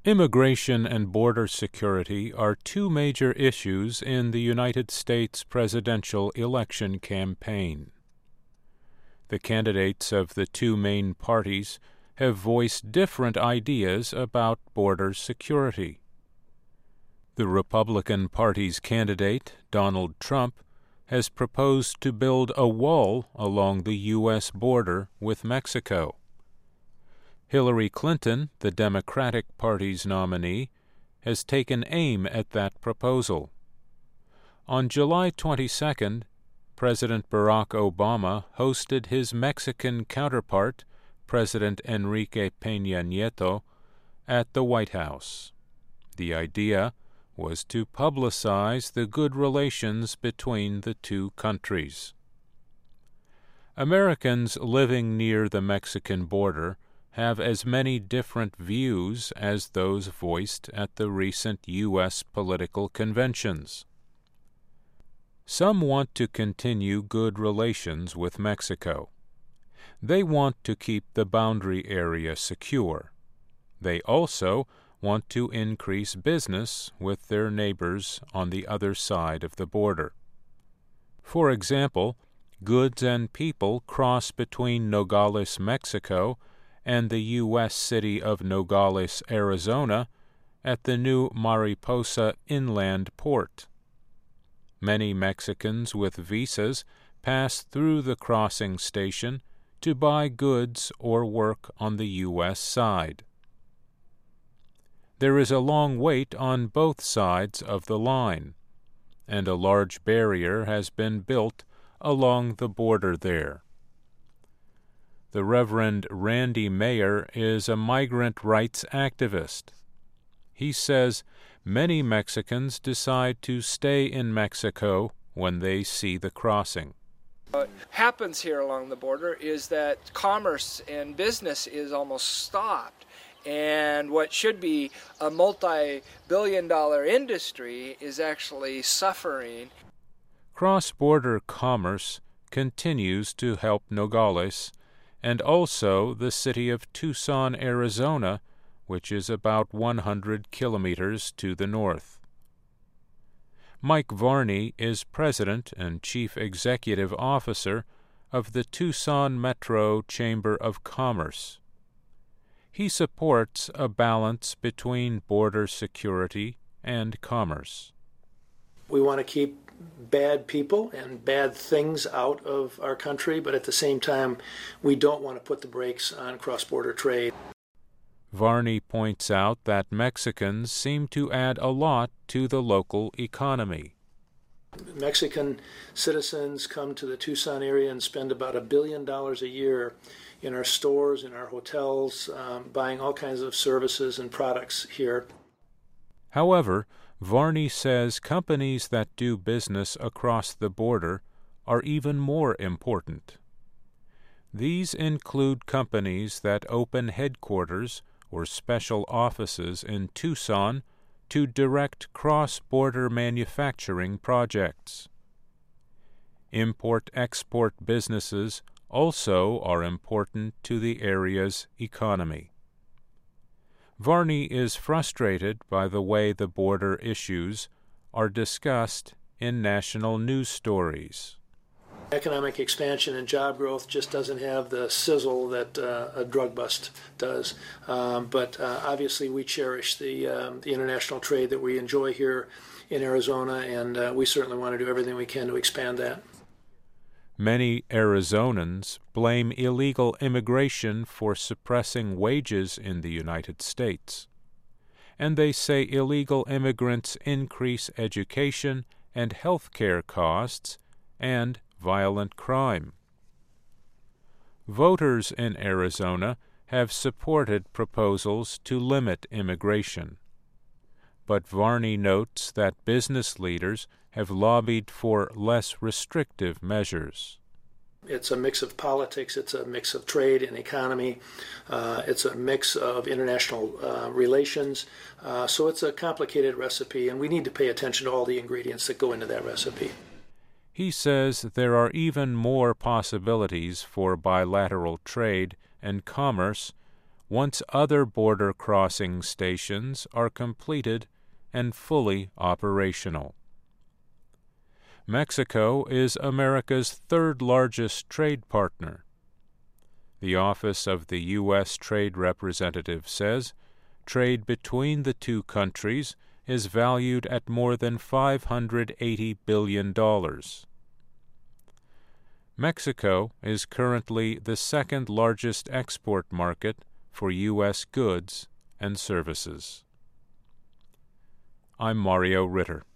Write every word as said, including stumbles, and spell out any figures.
Immigration and border security are two major issues in the United States presidential election campaign. The candidates of the two main parties have voiced different ideas about border security. The Republican Party's candidate, Donald Trump, has proposed to build a wall along the U S border with Mexico. Hillary Clinton, the Democratic Party's nominee, has taken aim at that proposal. On July twenty-second, President Barack Obama hosted his Mexican counterpart, President Enrique Peña Nieto, at the White House. The idea was to publicize the good relations between the two countries. Americans living near the Mexican border have as many different views as those voiced at the recent U S political conventions. Some want to continue good relations with Mexico. They want to keep the boundary area secure. They also want to increase business with their neighbors on the other side of the border. For example, goods and people cross between Nogales, Mexico, and the U S city of Nogales, Arizona, at the new Mariposa Inland Port. Many Mexicans with visas pass through the crossing station to buy goods or work on the U S side. There is a long wait on both sides of the line, and a large barrier has been built along the border there. The Reverend Randy Mayer is a migrant rights activist. He says many Mexicans decide to stay in Mexico when they see the crossing. What happens here along the border is that commerce and business is almost stopped, and what should be a multi-billion dollar industry is actually suffering. Cross-border commerce continues to help Nogales and also the city of Tucson, Arizona, which is about one hundred kilometers to the north. Mike Varney is president and chief executive officer of the Tucson Metro Chamber of Commerce. He supports a balance between border security and commerce. We want to keep bad people and bad things out of our country, but at the same time, we don't want to put the brakes on cross-border trade. Varney points out that Mexicans seem to add a lot to the local economy. Mexican citizens come to the Tucson area and spend about a billion dollars a year in our stores, in our hotels, um, buying all kinds of services and products here. However, Varney says companies that do business across the border are even more important. These include companies that open headquarters or special offices in Tucson to direct cross-border manufacturing projects. Import-export businesses also are important to the area's economy. Varney is frustrated by the way the border issues are discussed in national news stories. Economic expansion and job growth just doesn't have the sizzle that uh, a drug bust does. Um, but uh, obviously we cherish the, um, the international trade that we enjoy here in Arizona, and uh, we certainly want to do everything we can to expand that. Many Arizonans blame illegal immigration for suppressing wages in the United States, and they say illegal immigrants increase education and health care costs and violent crime. Voters in Arizona have supported proposals to limit immigration, but Varney notes that business leaders have lobbied for less restrictive measures. It's a mix of politics, it's a mix of trade and economy, uh, it's a mix of international uh, relations, uh, so it's a complicated recipe, and we need to pay attention to all the ingredients that go into that recipe. He says there are even more possibilities for bilateral trade and commerce once other border crossing stations are completed and fully operational. Mexico is America's third-largest trade partner. The Office of the U S Trade Representative says trade between the two countries is valued at more than five hundred eighty billion dollars. Mexico is currently the second-largest export market for U S goods and services. I'm Mario Ritter.